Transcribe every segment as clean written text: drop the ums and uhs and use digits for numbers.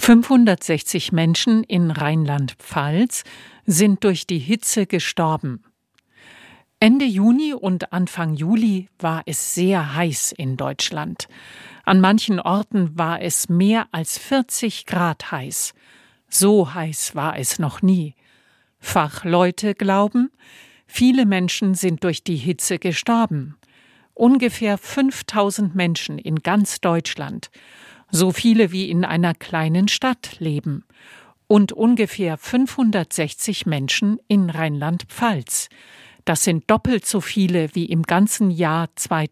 560 Menschen in Rheinland-Pfalz sind durch die Hitze gestorben. Ende Juni und Anfang Juli war es sehr heiß in Deutschland. An manchen Orten war es mehr als 40 Grad heiß. So heiß war es noch nie. Fachleute glauben, viele Menschen sind durch die Hitze gestorben. Ungefähr 5000 Menschen in ganz Deutschland. So viele wie in einer kleinen Stadt leben. Und ungefähr 560 Menschen in Rheinland-Pfalz. Das sind doppelt so viele wie im ganzen Jahr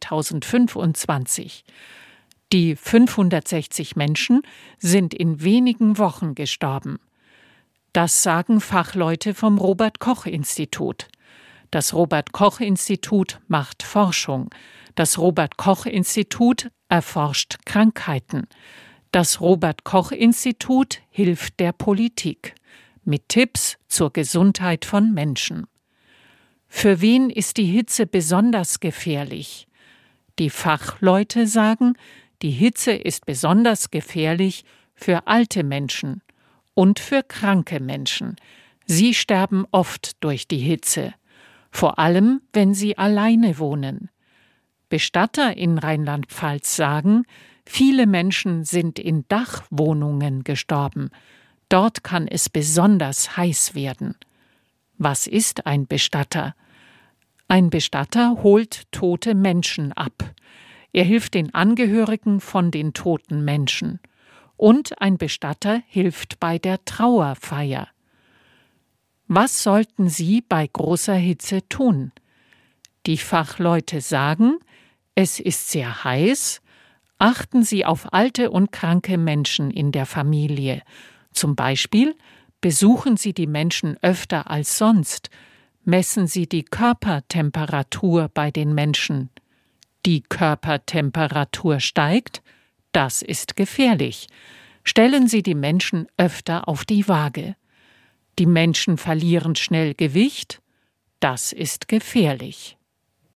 2025. Die 560 Menschen sind in wenigen Wochen gestorben. Das sagen Fachleute vom Robert-Koch-Institut. Das Robert-Koch-Institut macht Forschung. Das Robert-Koch-Institut erforscht Krankheiten. Das Robert-Koch-Institut hilft der Politik mit Tipps zur Gesundheit von Menschen. Für wen ist die Hitze besonders gefährlich? Die Fachleute sagen, die Hitze ist besonders gefährlich für alte Menschen und für kranke Menschen. Sie sterben oft durch die Hitze, vor allem wenn sie alleine wohnen. Bestatter in Rheinland-Pfalz sagen, viele Menschen sind in Dachwohnungen gestorben. Dort kann es besonders heiß werden. Was ist ein Bestatter? Ein Bestatter holt tote Menschen ab. Er hilft den Angehörigen von den toten Menschen. Und ein Bestatter hilft bei der Trauerfeier. Was sollten Sie bei großer Hitze tun? Die Fachleute sagen, es ist sehr heiß. Achten Sie auf alte und kranke Menschen in der Familie. Zum Beispiel besuchen Sie die Menschen öfter als sonst. Messen Sie die Körpertemperatur bei den Menschen. Die Körpertemperatur steigt, das ist gefährlich. Stellen Sie die Menschen öfter auf die Waage. Die Menschen verlieren schnell Gewicht, das ist gefährlich.